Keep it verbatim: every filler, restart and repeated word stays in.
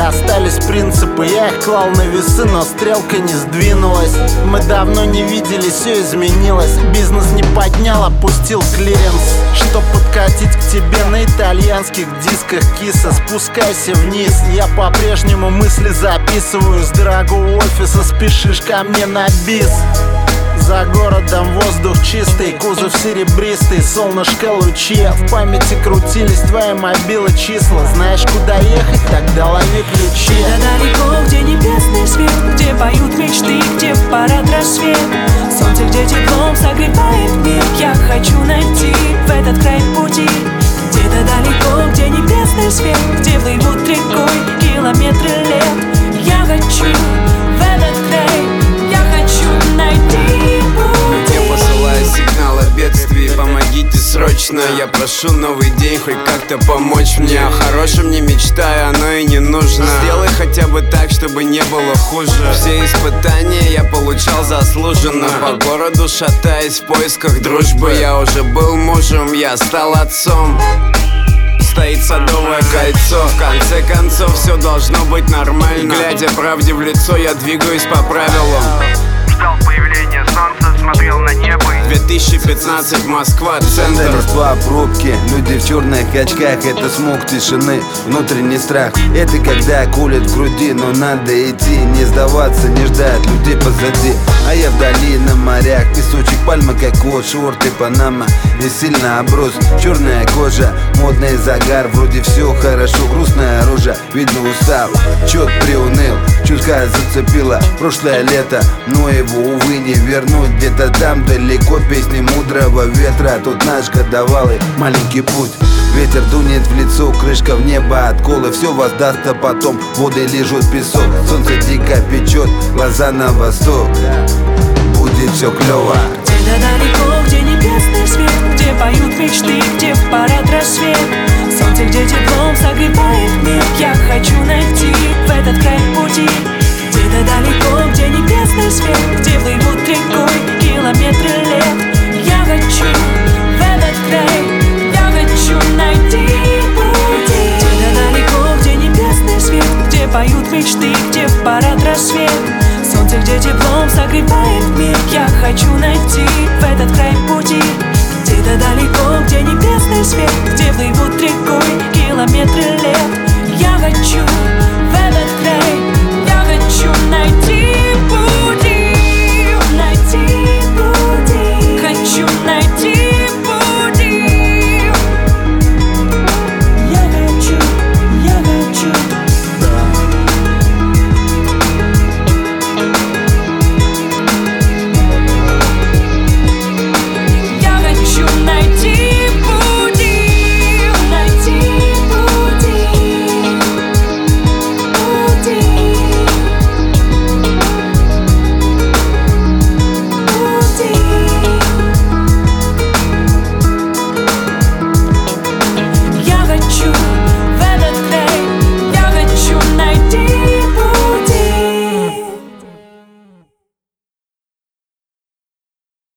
остались принципы. Я их клал на весы, но стрелка не сдвинулась. Мы давно не виделись, все изменилось. Бизнес не поднял, опустил клиренс. Чтоб подкатить к тебе на итальянских дисках, киса, спускайся вниз. Я по-прежнему мысли записываю с дорогого офиса, спешишь ко мне на бис. За городом воздух чистый, кузов серебристый, солнышко лучи. В памяти крутились твои мобилы числа. Знаешь, куда ехать? Тогда лови ключи. Где-то далеко, где небесный свет, где поют мечты, где в парад рассвет. Солнце, где теплом согревает мир. Я хочу найти в этот край пути. Где-то далеко, где небесный свет, где плывут рекой километры лет. Я хочу в этот край, я хочу найти пути. Я посылаю сигнал о бедствии, помогите срочно. Я прошу новый день хоть как-то помочь мне. О хорошем не мечтаю, оно и не нужно. Сделай хотя бы так, чтобы не было хуже. Все испытания я получал заслуженно. По городу шатаясь в поисках дружбы. Я уже был мужем, я стал отцом. Стоит садовое кольцо. В конце концов все должно быть нормально. Глядя правде в лицо, я двигаюсь по правилам. Ждал появления солнца, смотрел на небо. две тысячи пятнадцать, Москва, центр. Два пробки, люди в черных очках. Это смог тишины, внутренний страх. Это когда колет в груди, но надо идти. Не сдаваться, не ждать людей позади. А я вдали на морях, песочек, пальма, как кот, шорты, панама. Не сильно оброс, черная кожа, модный загар. Вроде все хорошо, грустная рожа, видно устал. Чет приуныл, чутка зацепила прошлое лето, но его, увы, не вернуть. Где-то там далеко песни мудрого ветра. Тут наш годовалый маленький путь. Ветер дунет в лицо, крышка в небо от колы. Все воздастся потом, воды лежат песок. Солнце дико печет, глаза на восток. Будет все клево. Где-то далеко, где небесный свет, где поют мечты, где в парад рассвет. Солнце, где теплом согревает мир. Я хочу найти в этот край пути. Где-то далеко, где небесный свет, где плывут рекой километры лет. Я хочу в этот край, я хочу найти пути. Где-то далеко, где небесный свет, где поют мечты, где в парад рассвет. Солнце, где теплом согревает мир. Я хочу найти в этот край пути. Где-то далеко, где небесный свет, где плывут рекой километры лет. Я хочу в этот край, я хочу найти